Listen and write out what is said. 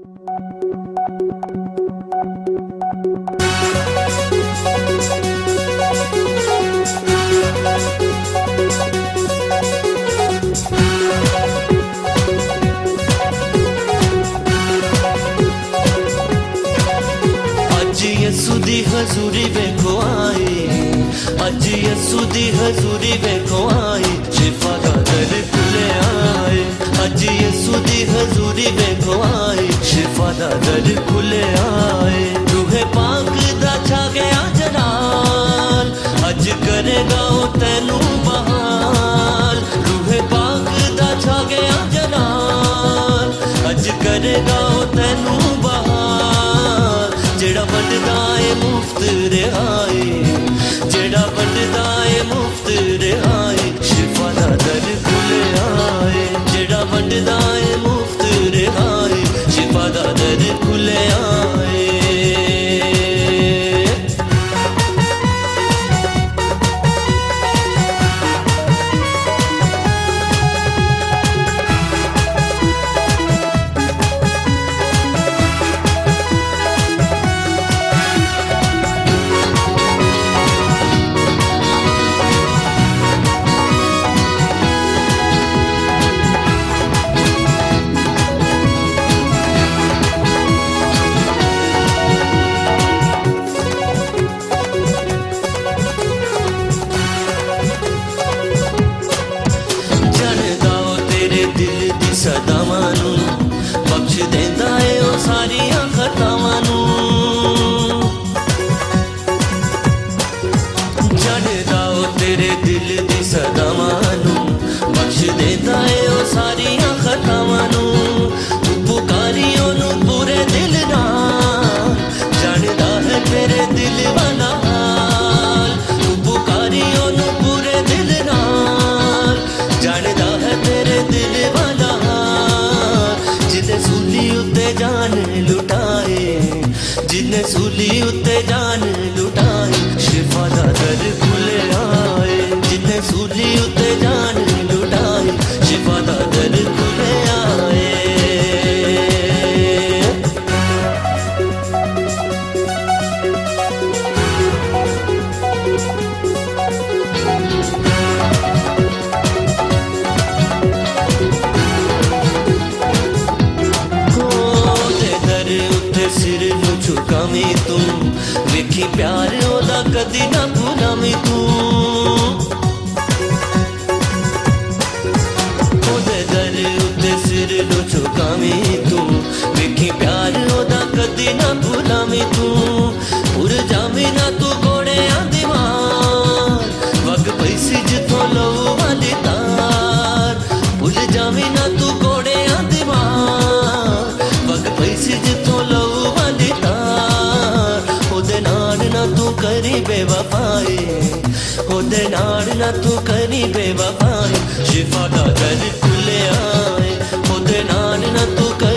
यसू दी हजूरी वेखो आई, अज यसू दी हजूरी वेखो आई, शिफा दा दर खुले आए। अज यसू दी हजूरी वेखो आई, शिफा दा दर खुले आए। रूहे पाक दा छा गया जलाल, अज करेगा ओ तैनू बहाल। रूहे पाक दा छा गया जलाल, अज करेगा ओ तैनू बहाल। जेड़ा वंडदा है मुफ्त रिहाई, जेड़ा वंडदा है मुफ्त रिहाई, शिफा दा दर खुले आए। जेड़ा वंडदा है मुफ्त रिहाई, शिफा दा दर खुले आए। सदावां नू बख्श देंदा है ओ सारियां खतावां नू। जड़दा ओ तेरे दिल दी सदावां नू बख्श देंदा है ओ सारियां खतावां नू। तू पुकारी ओनू पूरे दिल नाल, जानदा है तेरे दिल वाला हाल। तू पुकारी ओनू पूरे दिल नाल, जानदा है तेरे दिल वाला। जिन्हें सूली उत्ते जान लुटाए, जिन्हें सूली उत्ते जान लुटाए, शिफा दा दर खुले आए। जिन्हें सूली उत्ते जान लुटाए, शिफा दा दर खुले आए। सिर नू झुकावीं तू, वेखी प्यार ओदा कदी ना भुलावीं तू। ओदे दर उत्ते सिर नू झुकावीं तू, वेखी प्यार ओदा कदी ना भुलावीं तू। उड़ जावीं ना तू घोड़ियां दी मार, वग पई सी जिथों लहू वाली तार। भुल जावीं ना तू घोड़ियां दी मार, वग पई सी जिथों लहू वाली तार। ओदे नाल ना तू करी बेवफाई, ओदे नाल ना तू करी बेवफाई, शिफा दा दर खुले आए। ओदे नाल ना तू